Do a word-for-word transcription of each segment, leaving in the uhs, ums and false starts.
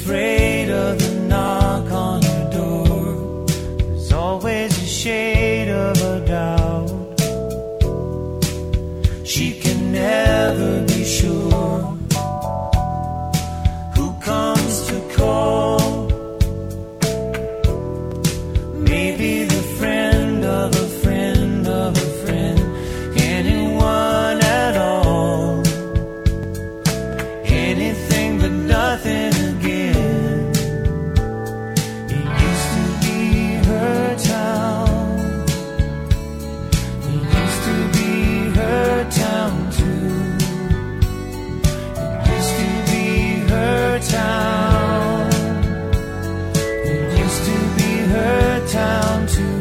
afraid of the knock on her door. There's always a shade of a doubt. She can never be sure who comes to call. Maybe the friend of a friend of a friend, anyone at all. Anything but nothing again. It used to be her town. It used to be her town too. It used to be her town. It used to be her town too.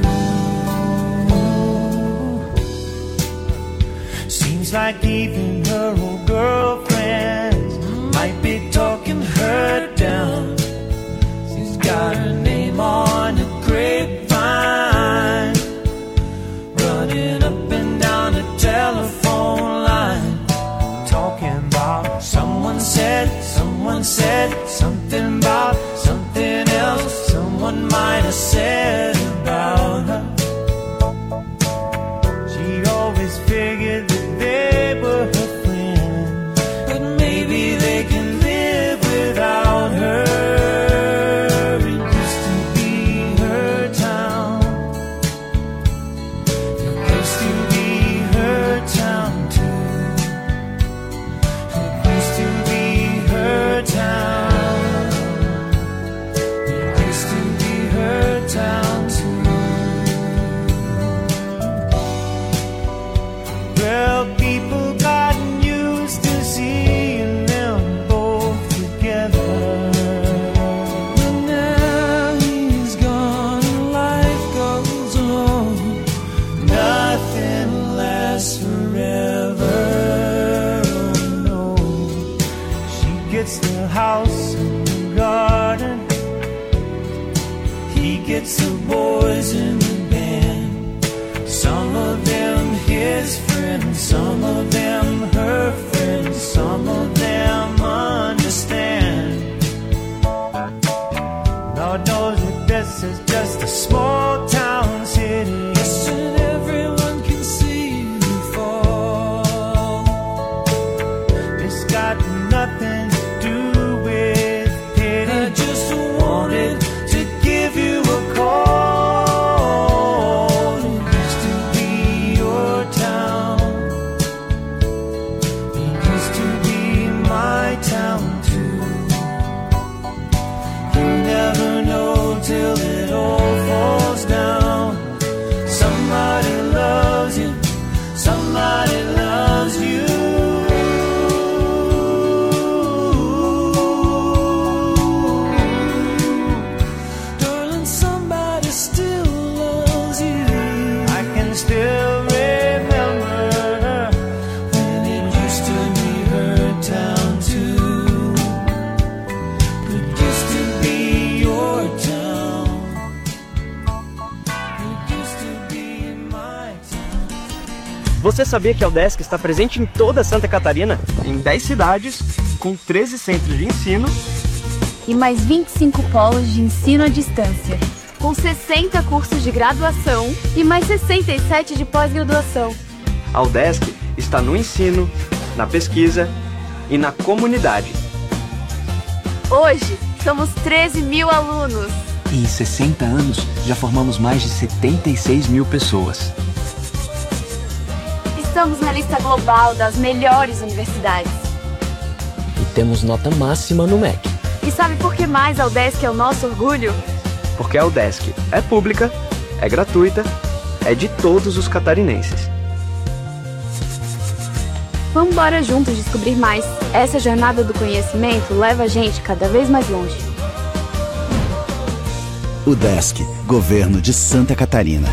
Seems like even her old girlfriends might be talking her down. She's got her name on a grapevine, running up and down the telephone line, talking about someone said, someone said something about something else someone might have said about her. She always figured that they were her friends, but maybe they can live without her. It used to be her town. It used to be her town too. It used to be her town. It used to be her town too. Well, people gotten used to seeing them both together. But now he's gone and life goes on. Nothing lasts forever. Oh no. She gets the house and the garden. He gets the boys in the band. Some of them his friends, some of them her friends, some of them understand. Lord knows that this is just a small town city. Yes, and everyone can see you fall. It's got nothing to do with pity. I just wanted to give you a call. It used to be your town. It used to be my town too. You never know till it all falls down. Somebody loves you. Somebody loves you. Darling, somebody still loves you. I can still remember when it used to be her town too. It used to be your town. It used to be my town. Você sabia que a UDESC está presente em toda Santa Catarina? Em dez cidades, com treze centros de ensino. E mais vinte e cinco polos de ensino à distância, com sessenta cursos de graduação e mais sessenta e sete de pós-graduação. A UDESC está no ensino, na pesquisa e na comunidade. Hoje, somos treze mil alunos. E em sessenta anos, já formamos mais de setenta e seis mil pessoas. Estamos na lista global das melhores universidades. E temos nota máxima no M E C. E sabe por que mais a UDESC é o nosso orgulho? Porque a UDESC é pública, é gratuita, é de todos os catarinenses. Vamos embora juntos descobrir mais. Essa jornada do conhecimento leva a gente cada vez mais longe. UDESC, Governo de Santa Catarina.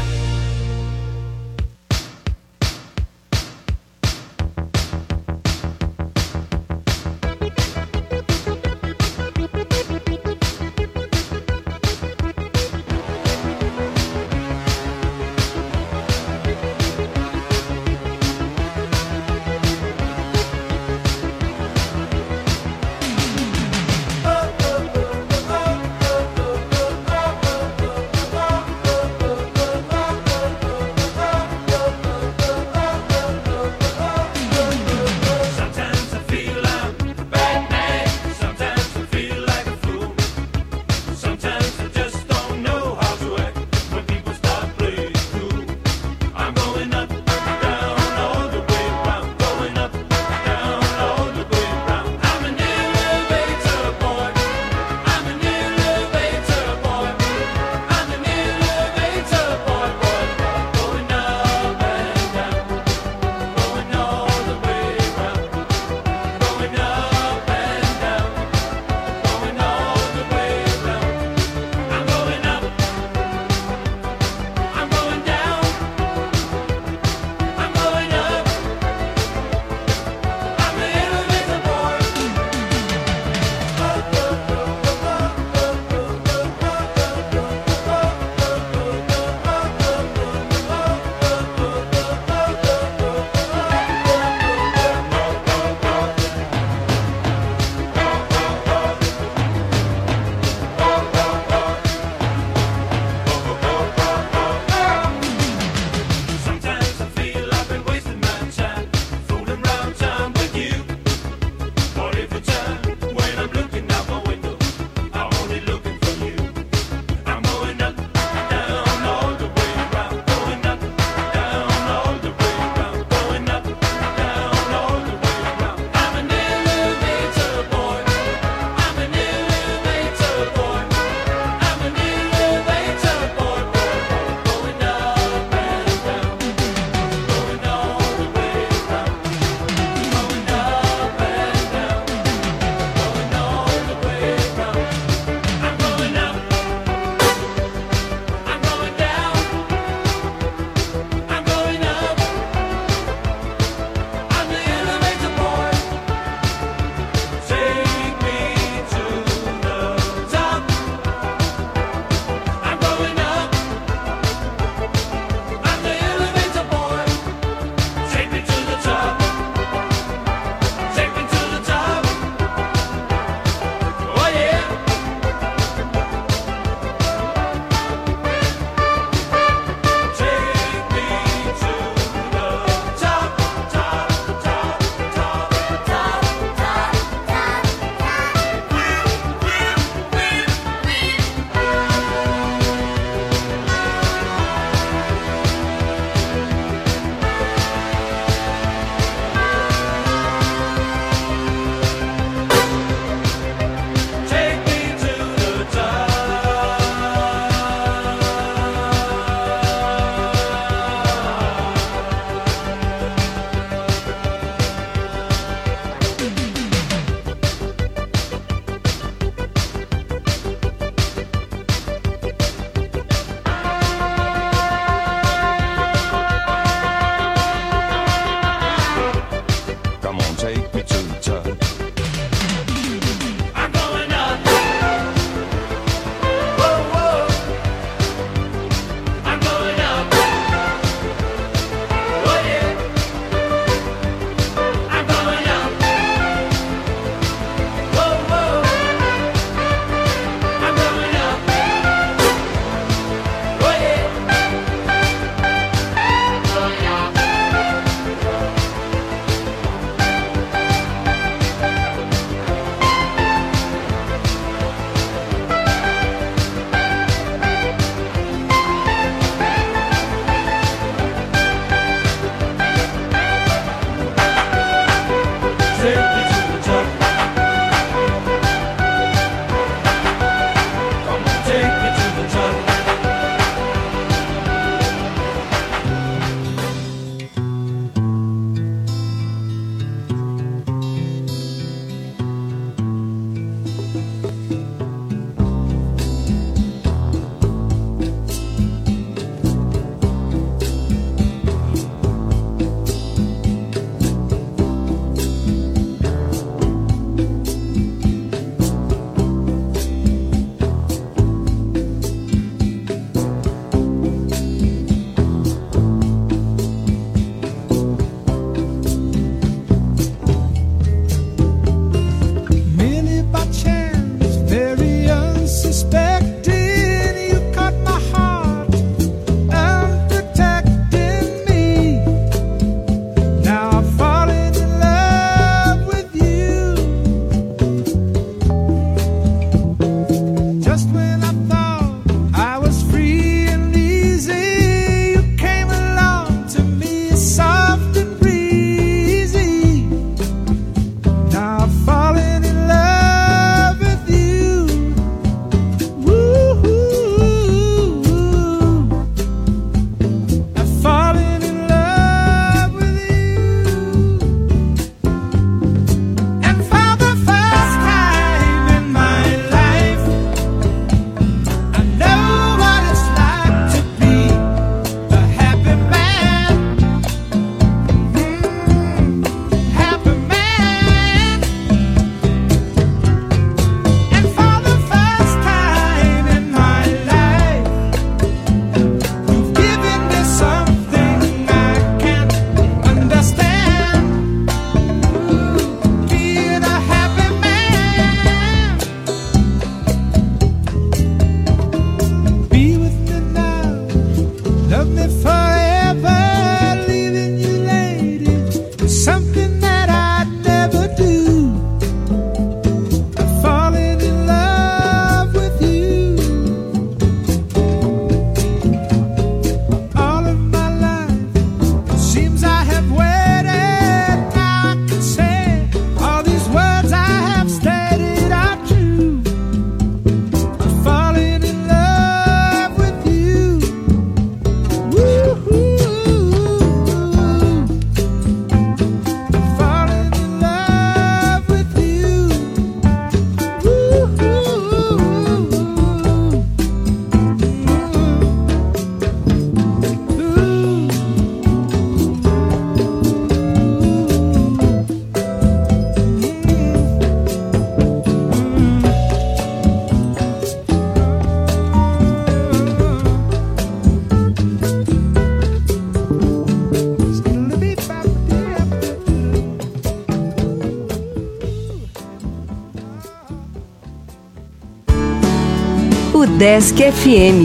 UDESC F M.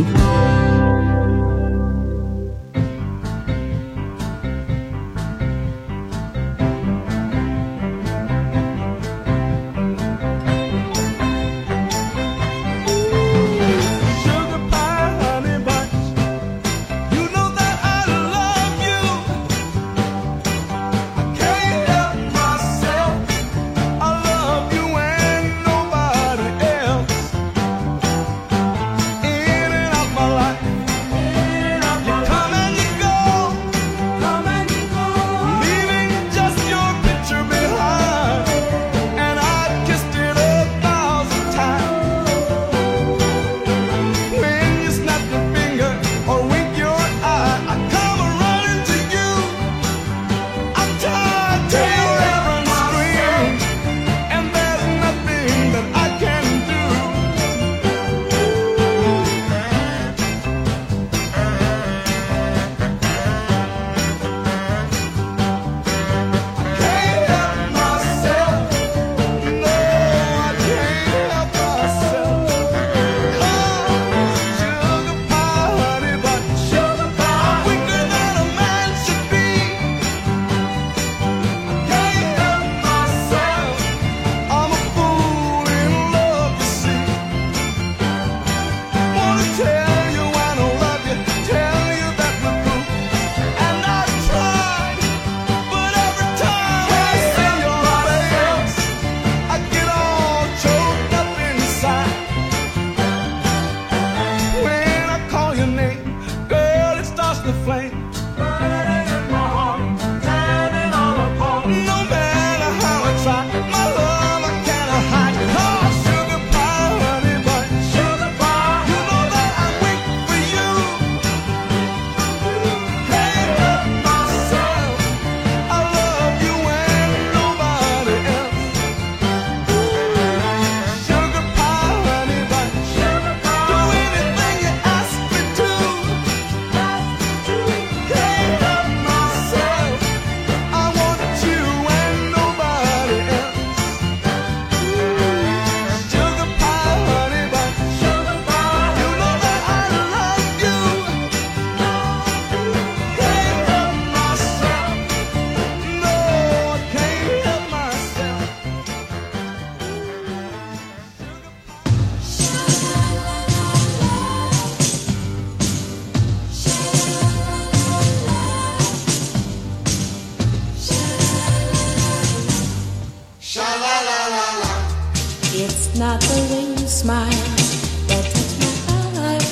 Not the way you smile that touches my heart.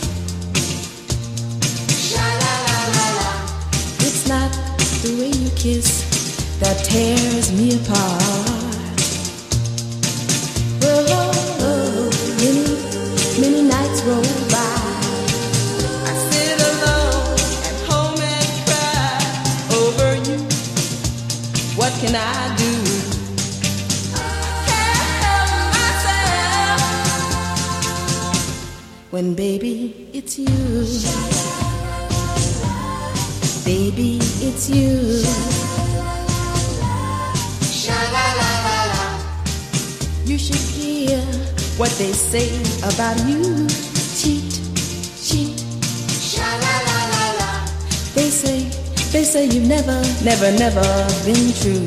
Sha-la-la-la-la. It's not the way you kiss that tears me apart. Oh, oh, oh. Many, many nights roll by. I sit alone at home and cry over you. What can I do? When baby, it's you. Baby, it's you. Sha-la-la-la-la. You should hear what they say about you. Cheat, cheat. Sha-la-la-la-la. They say, they say you've never, never, never been true.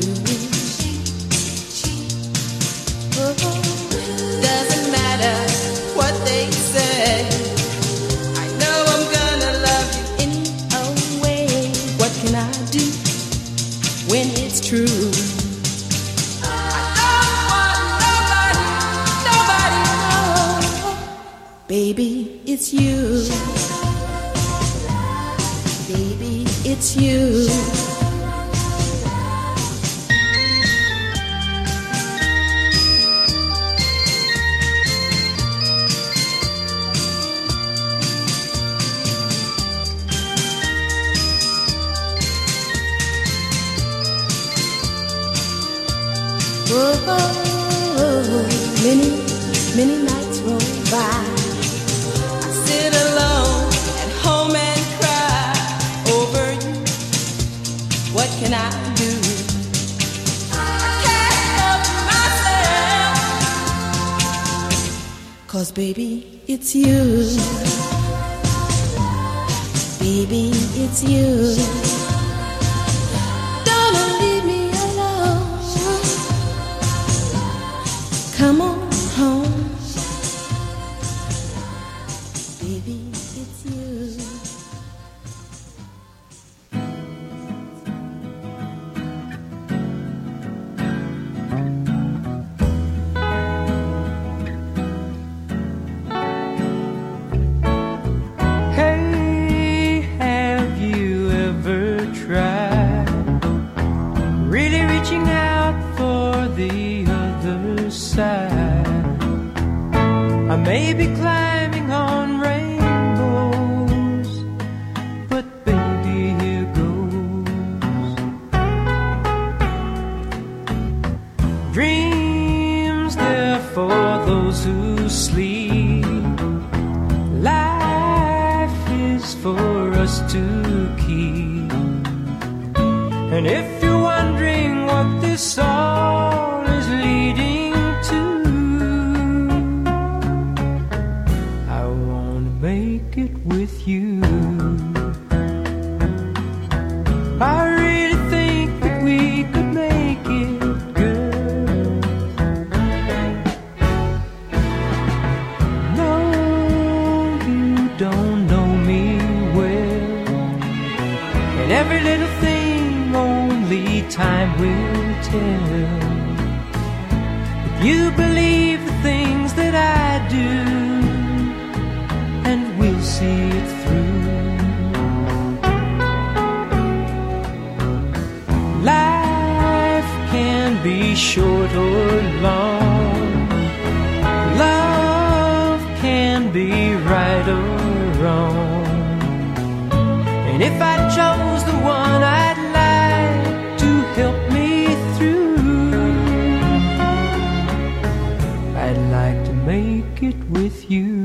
Oh, doesn't matter what they say. I know I'm gonna love you in a way. What can I do when it's true? I don't want nobody, nobody, no. Baby, it's you. Baby, it's you. Oh, oh, oh, many, many nights roll by. I sit alone at home and cry over you. baby, it's you. Baby, it's you. Don't leave me alone. Come on home. Baby, it's you. Maybe climbing on rainbows, but baby, here goes. Dreams, they're for those who sleep. Life is for us to keep. And if you're wondering what this all is leading to, make it with you. I really think that we could make it, girl. No, you don't know me well, and every little thing only time will tell. If you believe the things that I do, and we'll see it through. Life can be short or long. Love can be right or wrong. And if I chose the one I'd like to help me through, I'd like to make it with you.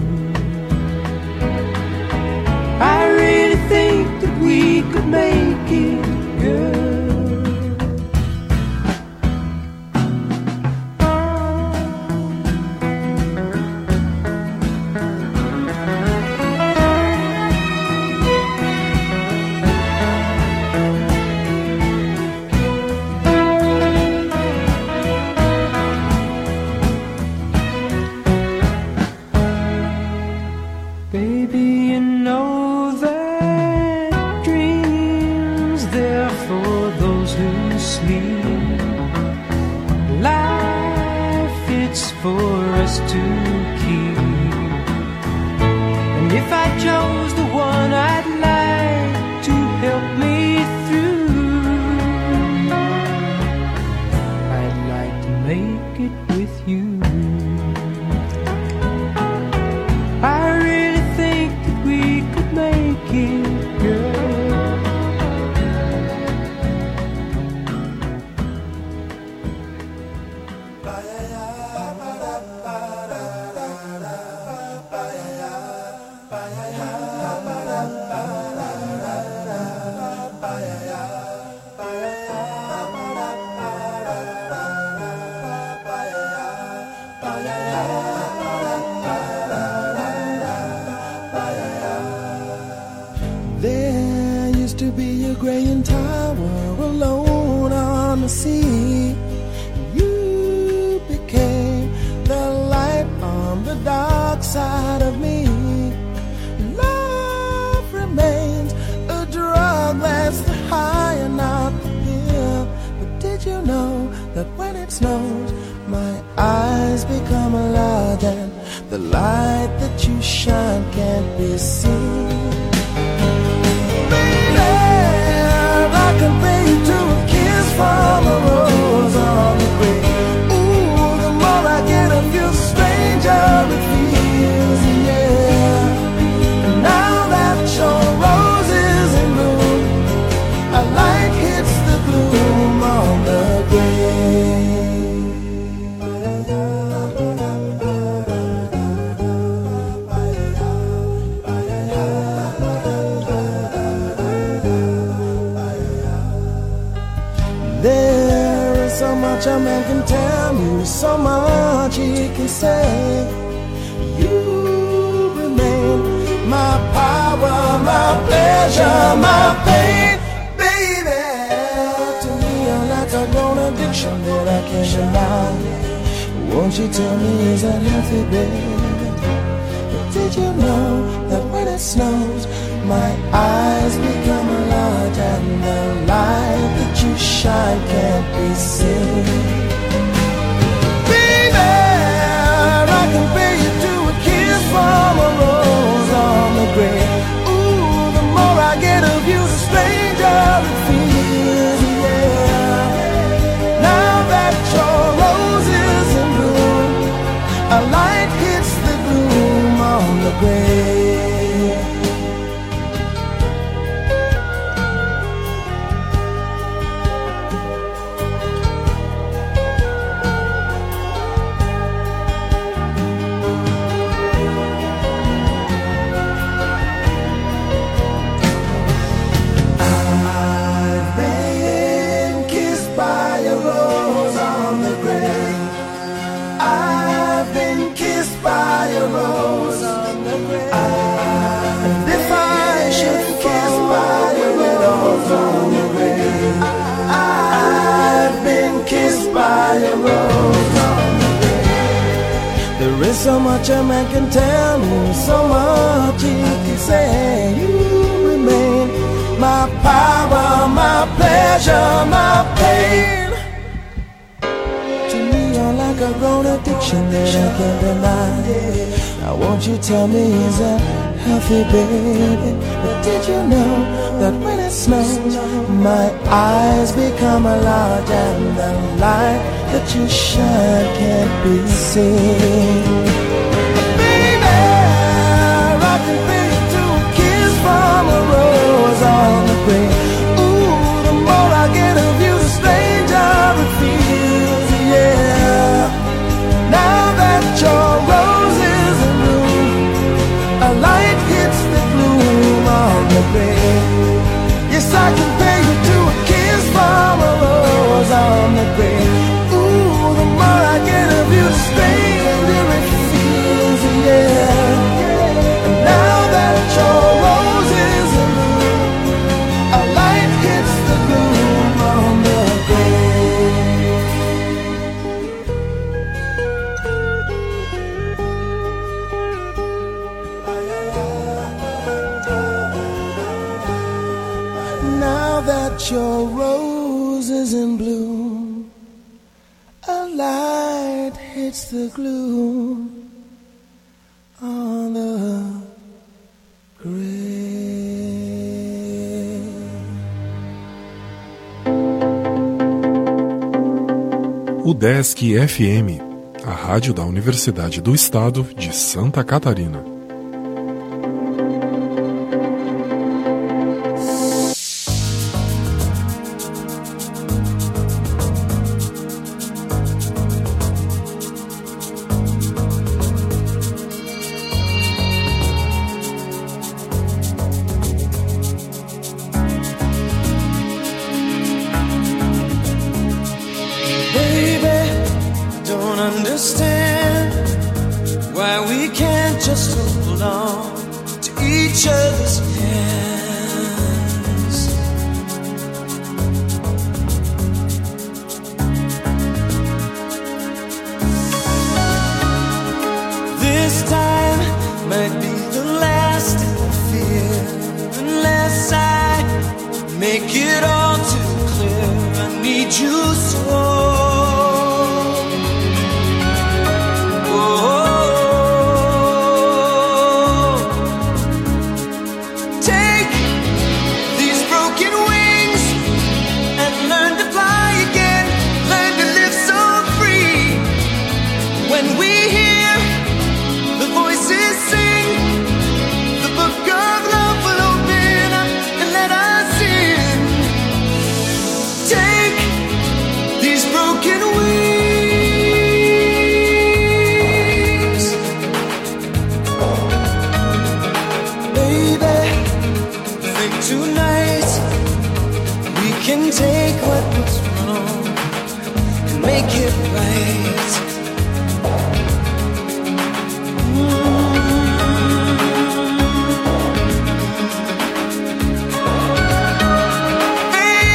I really think that we could make it, girl. Baby, you know that dreams, they're for those who sleep. Life, it's for us to keep. And if I chose the one I'd like to help me through, I'd like to make it with you. I really think that we could make it, girl. There used to be a graying tower alone on the sea. You became the light on the dark side of me. Love remains a drug that's the high and not the pill. But did you know that when it snows, my eyes become a lot, and the light that you shine can't be seen? I compare you to a kiss from a rose on the grave. Ooh, the more I get of you, stranger it feels, yeah. And now that your rose is in bloom, a light hits the gloom on the grave. There is so much a man can tell you, so much he can say. won't you tell me, is that healthy, baby? But did you know that when it snows, my eyes become large and the light that you shine can't be seen? Baby, I compare you to a kiss from a rose on the grave. Ooh, the more I get of you, the stranger it feels, yeah. Now that your rose is in bloom, a light hits the gloom on the grave. There is so much a man can tell me, so much he can say. You remain my power, my pleasure, my pain. To me you're like a grown addiction that I can't deny. Now won't you tell me, is that healthy, baby? But did you know that when it snows, my eyes become large and the light that you shine can't be seen? Baby, I can pay you to a kiss from a rose on the grave. Ooh, the more I get of you, the stranger it feels, yeah. Now that your rose is in bloom, a light hits the gloom on the grave. Yes, I can pay you to a kiss from a rose on the grave. Ooh, the more I get of you, the stranger it feels, yeah. And now that your rose is in bloom, a light hits the gloom on the grave. Now that your rose is in bloom, a light hits the gloom on the grave. O Desk F M, a rádio da Universidade do Estado de Santa Catarina.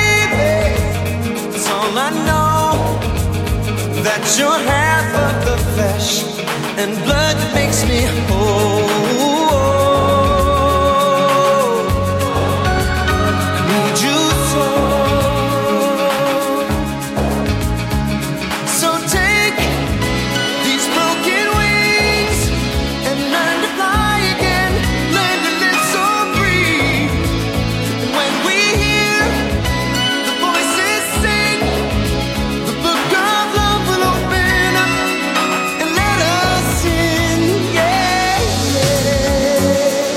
You're half of the and blood that makes me whole. I need you so. So take these broken wings and learn to fly again. Learn to live so free. And when we hear the voices sing, the book of love will open up and let us in. Yeah, yeah.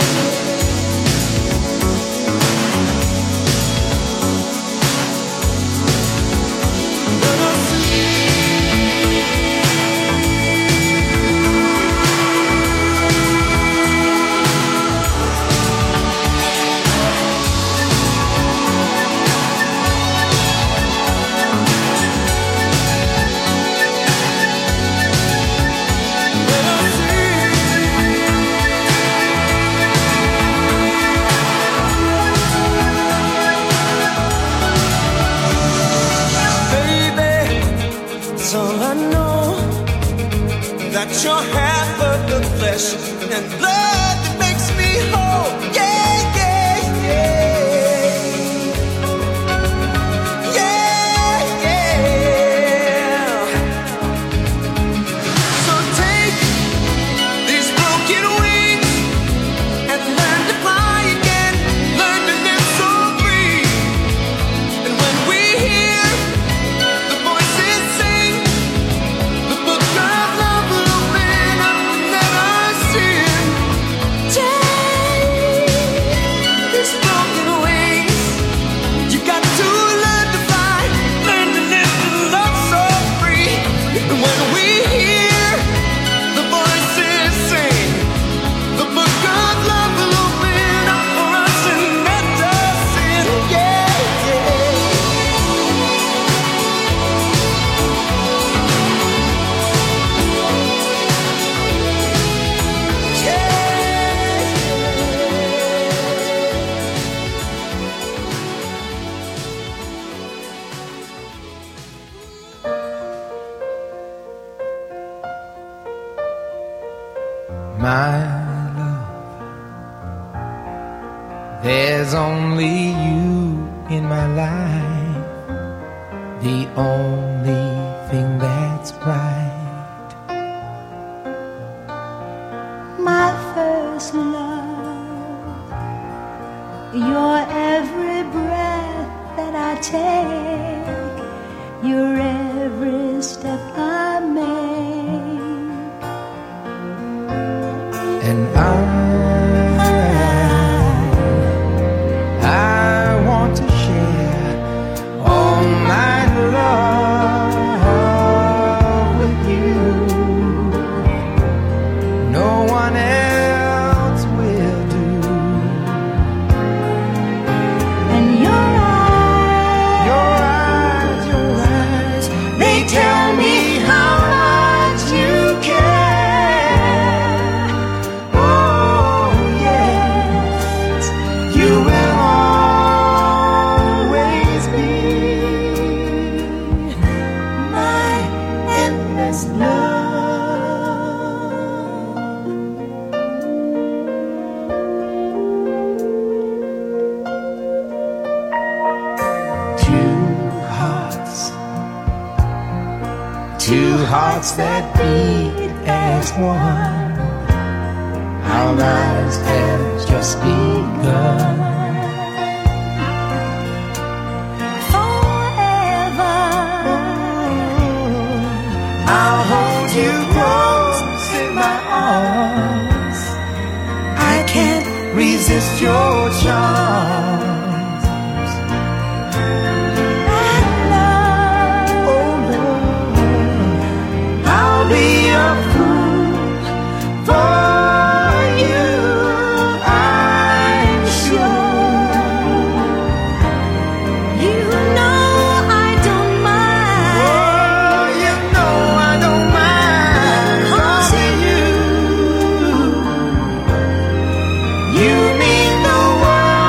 Let us it's all I know, that you're half of the flesh and blood that makes me whole. Yeah, yeah, yeah. Yeah, yeah. So take these broken wings and learn to fly again. Learn to live so free. And when we hear the voices sing, the book of love will open up and let us in. Take these broken wings. You got to learn to fly, learn to live and love so free. And when we hear the voices sing, the book of love will open up for us and let us in. Yeah, yeah. My love, there's only you in my life, the only thing that's right. My first love, your every breath that I take, your every step I make. And I, I want to share all my love with you. No one else will do. And your eyes, Your eyes, your eyes, they tell me how much you care. oh yes, you will always be My endless love. two hearts, two hearts that beat as one. Our lives have just begun. Forever, I'll hold you close in my arms. I can't resist your charms. Oh Lord, I'll be a fool for you, I'm sure. you know I don't mind. Oh, you know I don't mind causing you. You mean the world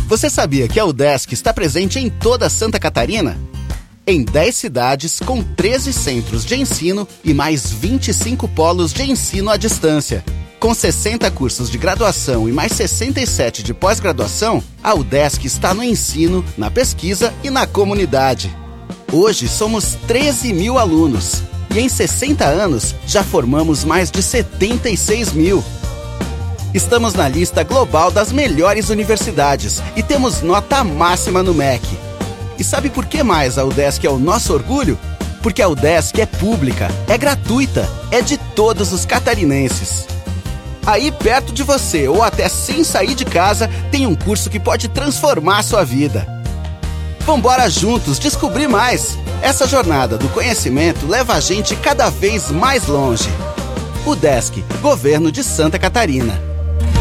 Você sabia que a UDESC está presente em toda Santa Catarina? Em dez cidades, com treze centros de ensino e mais vinte e cinco polos de ensino à distância. Com sessenta cursos de graduação e mais sessenta e sete de pós-graduação, a UDESC está no ensino, na pesquisa e na comunidade. Hoje somos treze mil alunos e em sessenta anos já formamos mais de setenta e seis mil. Estamos na lista global das melhores universidades e temos nota máxima no M E C. E sabe por que mais a UDESC é o nosso orgulho? Porque a UDESC é pública, é gratuita, é de todos os catarinenses. Aí perto de você ou até sem sair de casa, tem um curso que pode transformar a sua vida. Vambora juntos descobrir mais! Essa jornada do conhecimento leva a gente cada vez mais longe. UDESC, Governo de Santa Catarina.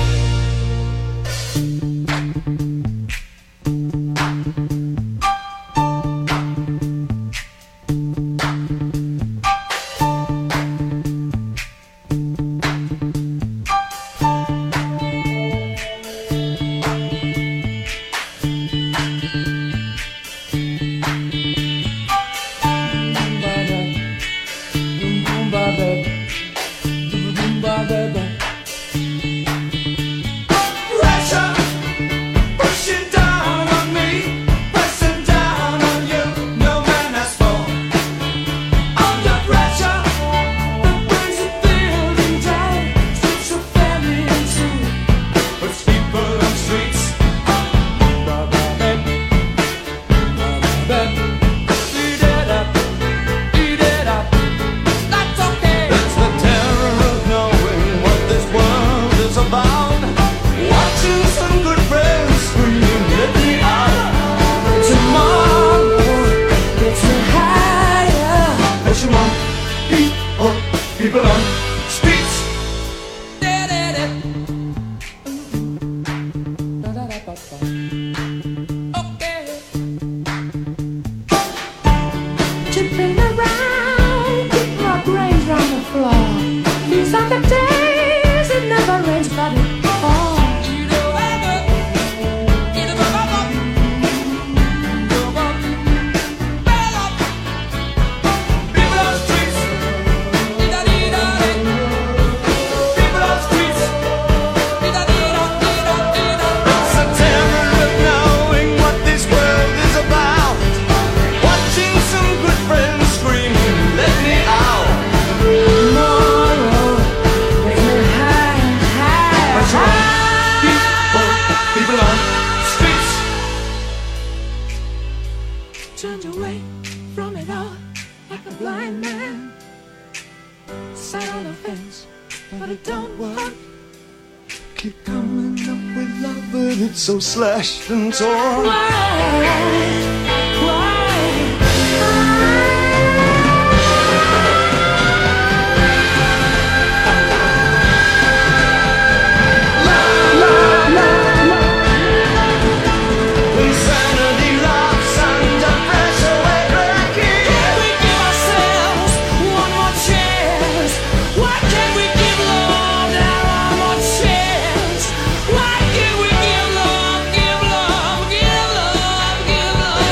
So slashed and torn. Why? Give love, give love, give love.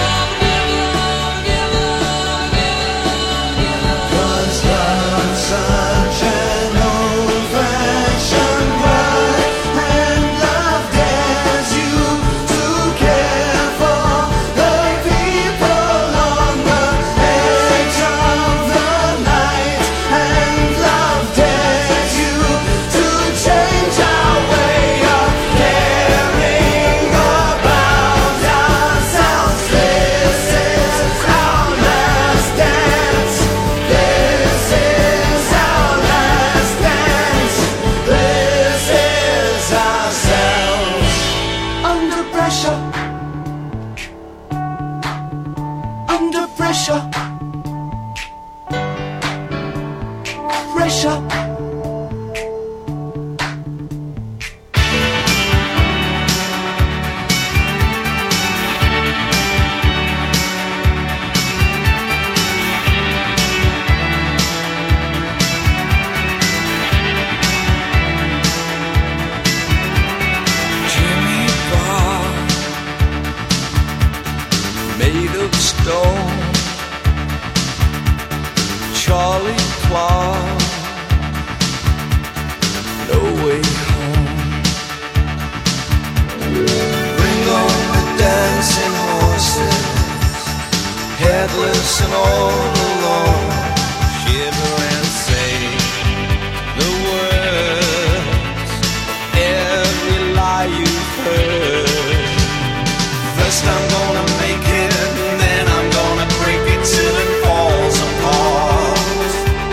Stone, Charlie Clark, No Way Home. Bring on the dancing horses, headless and all alone. Shiver and say the words, every lie you've heard. First I'm gonna make it, and then I'm gonna break it till it falls apart.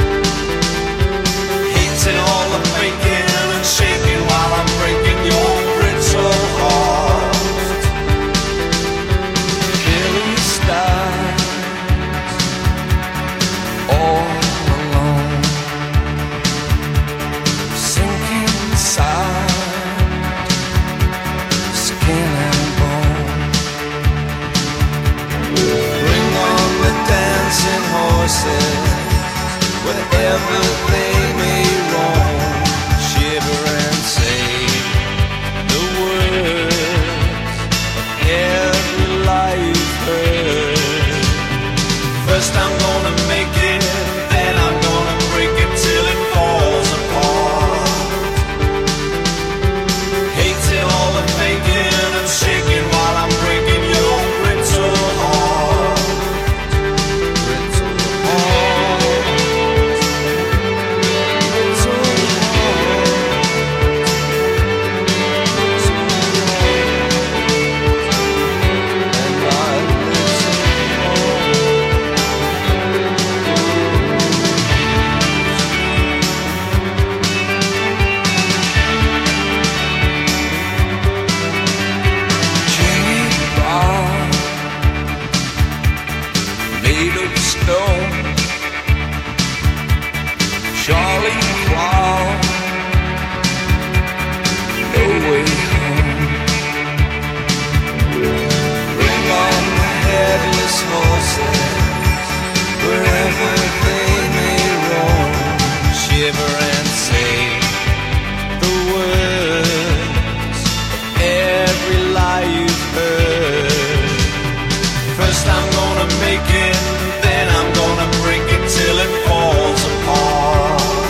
Hating all the faking and shaking while I'm breaking your brittle heart. Billy Stars, all alone, sinking inside, skin and bone. Bring on the dancing horses, wherever they may roam. Shiver and say the words of every lie you've heard. First I'm gonna make it, then I'm gonna break it till it falls apart. Hating all the faking and shaking while I'm breaking your brittle heart. Brittle heart. Brittle heart. And I listen Jimmy Bob, made of stone, Charlie Clark, No Way Home. Bring on the headless horses, wherever they may roam. Shiver and say the words of every lie you've heard. First I'm gonna make it, then I'm gonna break it till it falls apart.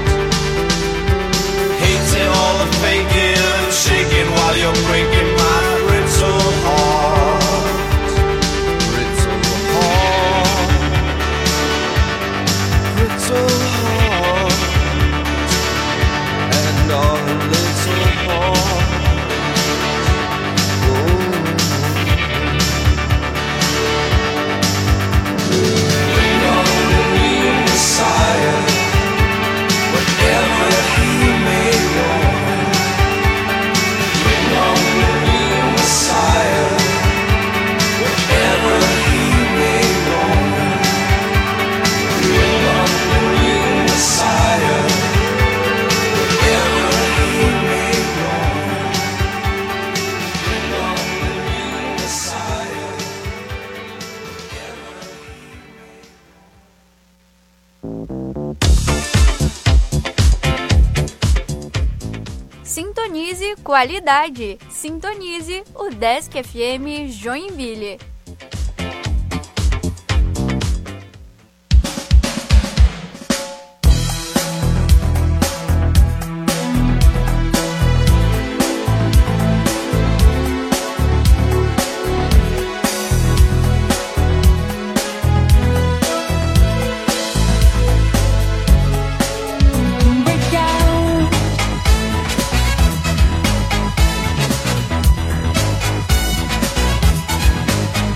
Hating all the faking and shaking while you're breaking my brittle heart. Brittle heart. Brittle heart. And our little heart. Bring on the new Messiah, whatever he may roam. Bring on the new Messiah, whatever he may roam. Bring on the new Messiah, whatever he may roam. Bring on the new Messiah, whatever he Sintonize qualidade. Sintonize o Desk F M Joinville. Break down.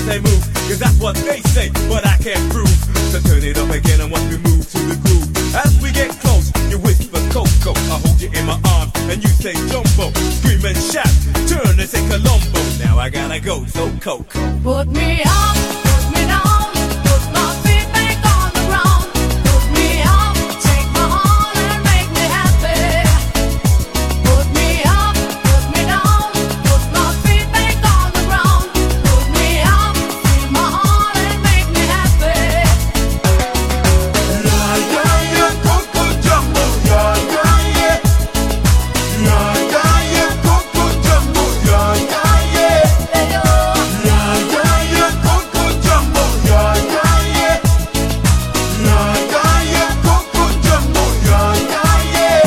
say move, cause that's what they say, but I can't prove. So turn it up again and watch me move to the groove. As we get close, you whisper Coco, I hold you in my arms and you say Jumbo. Scream and shout, turn and say Colombo. Now I gotta go, so Coco. Put me up, put me down, put my feet back on the ground. Put me up, take my heart and make me happy. Put me up, put me down, put my feet back on the ground. Put me up, feel my heart and make me happy. Yeah, yeah, yeah, Coco Jumbo, yeah, yeah, yeah. Yeah, yeah, yeah, Coco Jumbo, yeah, yeah, yeah. Yeah, yeah, yeah, Coco Jumbo, yeah, yeah, yeah. Yeah, yeah, yeah, Coco Jumbo, yeah, yeah, yeah.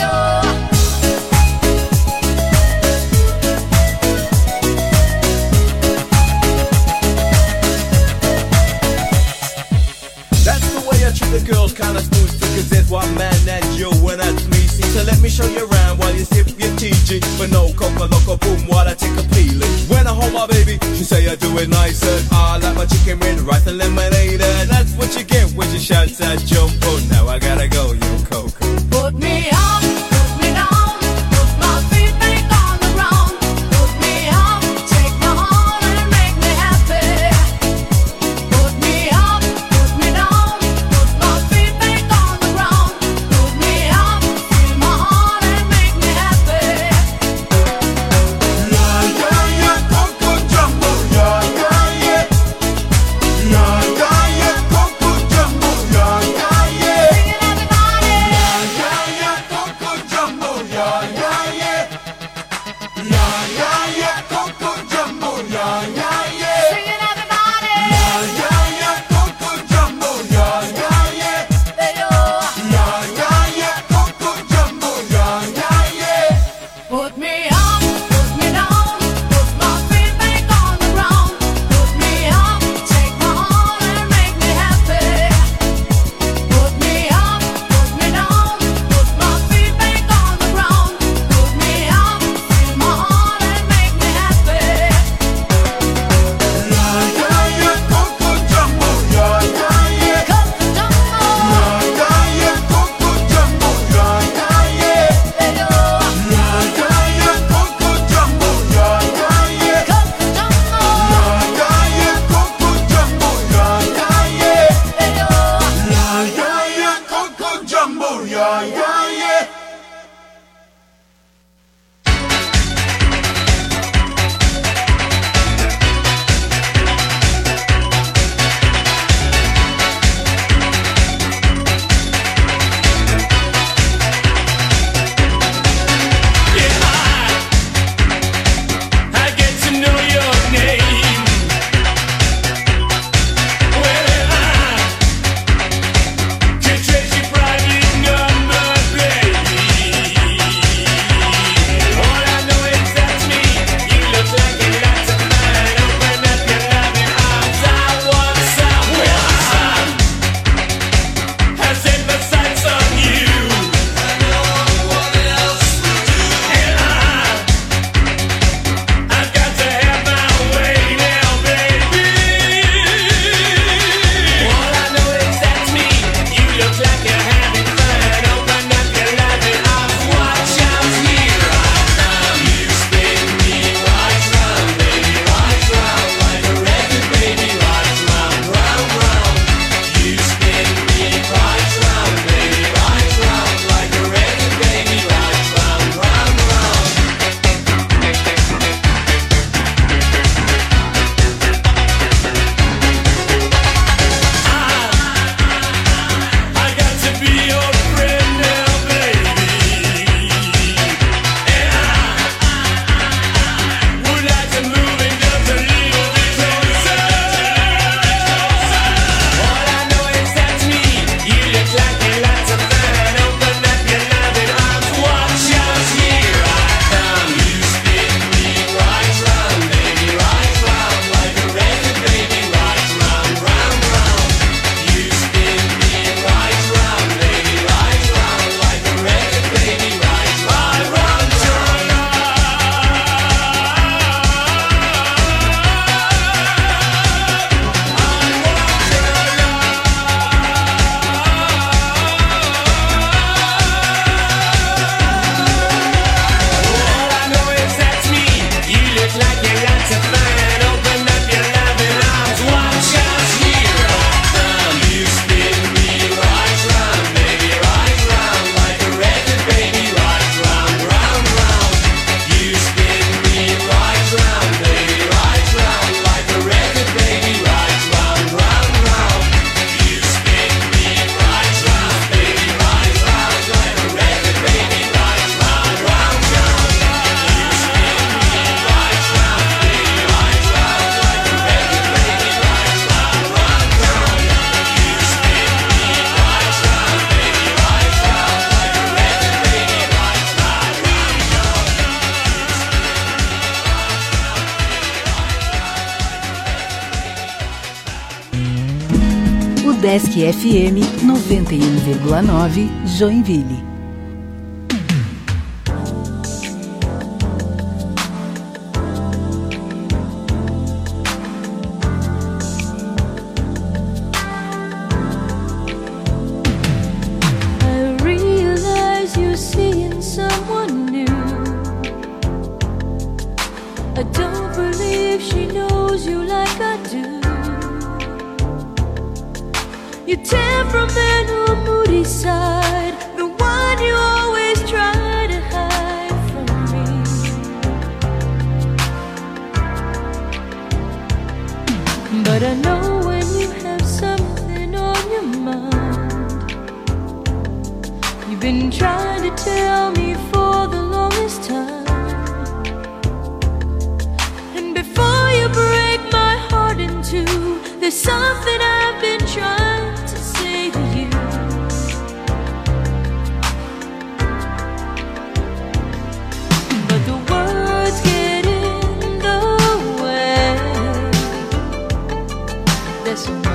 That's the way I treat the girls, kinda smooth too, cause there's one man and you and that's me. See, so let me show you around while you sip your T G. But no coca loco boom while I take a peeling. When I hold my baby, she say I do it nicer. I like my chicken with rice and lemonade, and that's what you get when she shouts at Jumbo. Now I gotta go, yo Coco. Put me up, put me down, put my feet back on the ground. Put me up, take my heart and make me happy. Put me up, put me down, put my feet back on the ground. Put me up, feel my heart and make me happy. Yeah, yeah, yeah, Coco Jumbo, yeah, yeah, yeah. Yeah, yeah, yeah, Coco Jumbo, yeah, yeah, yeah. Udesc F M noventa e um vírgula nove, Joinville. I realize you're seeing someone new. I don't believe she knows you like I do. Your temperamental, moody side, the one you always try to hide from me. But I know when you have something on your mind. You've been trying to tell me for the longest time. And before you break my heart in two, there's something I've been trying to say to you. But the words get in the way. There's so